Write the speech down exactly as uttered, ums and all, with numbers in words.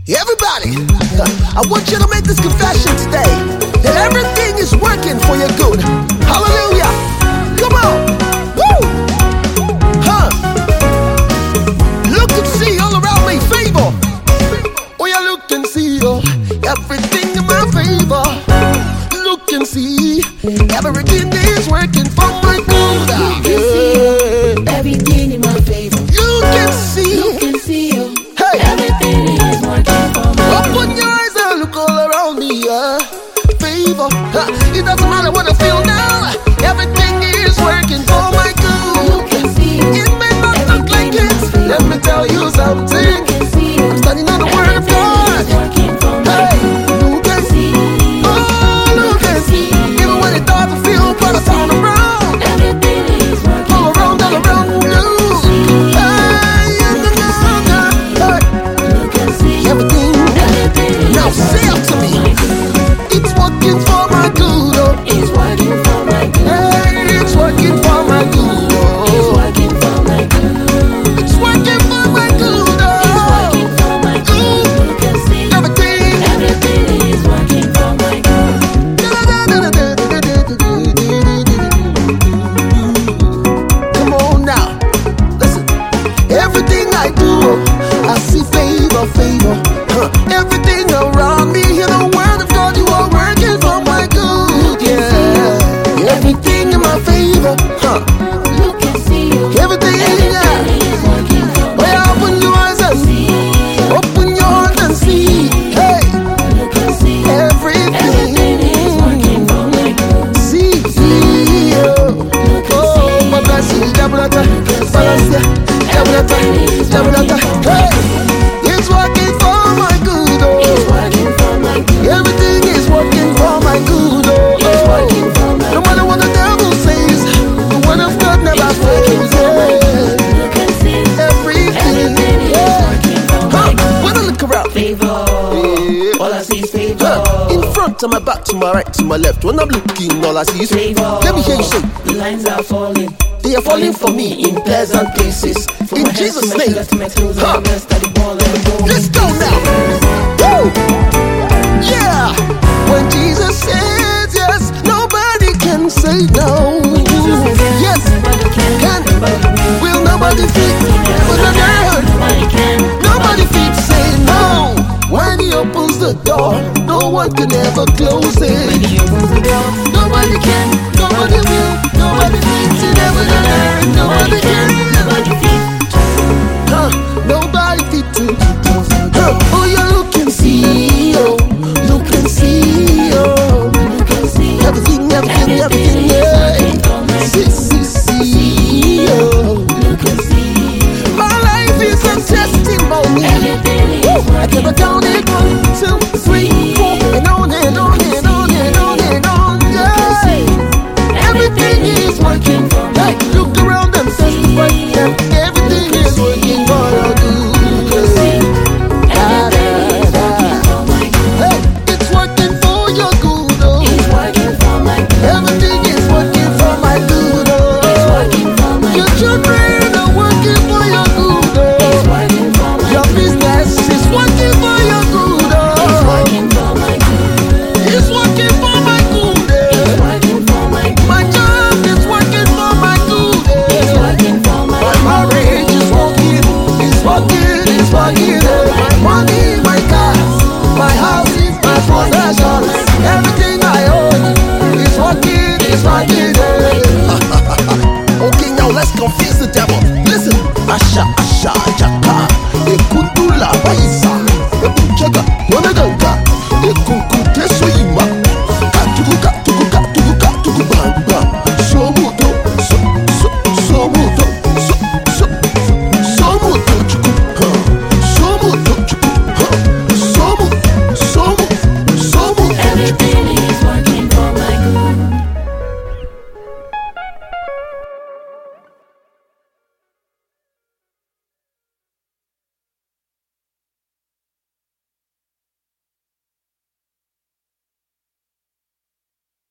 Everybody, I want you to make this confession today that everything is working for your good. Hallelujah. Come on. Woo. Huh. Look and see all around me favor. Oh, yeah, look and see oh, everything in my favor. Look and see everything is working for my good. Yeah. Everything in my favor. You can see. Look and see oh, hey. Everything is working for my good. Open your eyes and look all around me. Yeah. Favor. Huh. It doesn't matter what I feel now. Everything is working for my good. Look and see oh, it may not look like it. Let me tell you something. I'm standing on the word of God. Hey, look and see. Oh, look and see. Even when it doesn't feel, but I turn around. Everything is working. All around, all around you. Hey, look and see. Everything. Everything Now say up to me. It's working for my good. Oh. It's working for my good. Hey, it's working for my good. Oh. It's working for my good. It's working for my good. Oh. It's working for my good. Look and see. Everything. Everything is working for my good. Come on now. Listen. Everything I do, I see favor, favor. Huh. Everything around me, hear the word of God, you are working for my good. Yeah. Everything in my favor. Huh. Look and see. Everything. Everything is working for my Well, open your eyes and see. Open your heart and see. Hey. Look and see. Everything. Everything is working for my good. See, see, oh, oh, my blessings, Jabrata, Balancia, Jabrata, Jabrata, hey, it's working for my good, It's oh, working for my good. everything is working for my good, It's oh, working for my no matter what the devil says, the word of God never fails, yeah, Look and see. everything, Everything is yeah, working for my huh, good. when I look around, Favor. Yeah. All I see is favor. huh, in front, to my back, to my right, to my left, when I'm looking, all I see is Favor. let me hear you say, The lines are falling. they are falling for me in pleasant places. From In my head Jesus' to my name. shoulders to my toes, Huh. I'm gonna study ball and the ball. Let's go now. Woo! Yeah. When Jesus says yes, nobody can say no. Yes, can. Will nobody fit? Will not hurt. Nobody can. Nobody fit say no. When he opens the door, no one can ever close When it. he opens the door, Nobody can, nobody will, nobody fits it ever gonna hurt. Nobody can, nobody can. huh? Nobody fit to. Huh. Oh, you look and see, oh, look and see, oh, Look and see. everything, everything, everything, yeah. See, see, see, oh. Look and see. My life is a testimony. Everything is Woo. I can working. count it one, two, three, four, and on and on and on and on and on, yeah. Everything is working. Hey, look around and testify that everything is working for your good. Da, da, da. Hey, it's working for your good, oh. It's working for my good. Everything is working for my good, It's oh. working for my Your good. children are working for your good, It's oh. working for my Your good. business is working for your good, It's oh. working for my good. It's working for my good, It's eh. working for my good. My job is working for my good, It's eh. working for my My marriage is working, it's working, it's working, eh.